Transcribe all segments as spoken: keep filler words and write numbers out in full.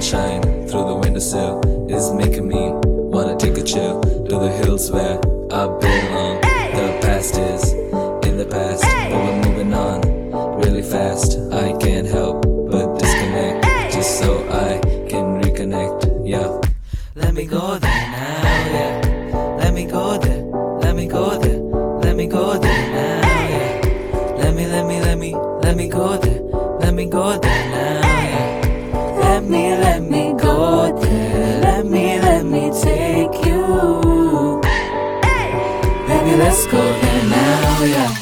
sunshine through the windowsill is making me wanna take a chill to the hills where I belong. The past is in the past, but we're moving on really fast. I can't help but disconnect just so I can reconnect. Yeah, let me go there now. Yeah, let me go there. Let me go there. Let me go there now. Yeah, let me, let me, let me, let me go there. Let me go there now. Yeah, let me, let me go there. Let me, let me take you. Baby, let's go there now. Yeah.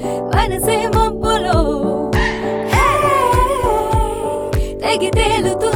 తెగి తేలుతూ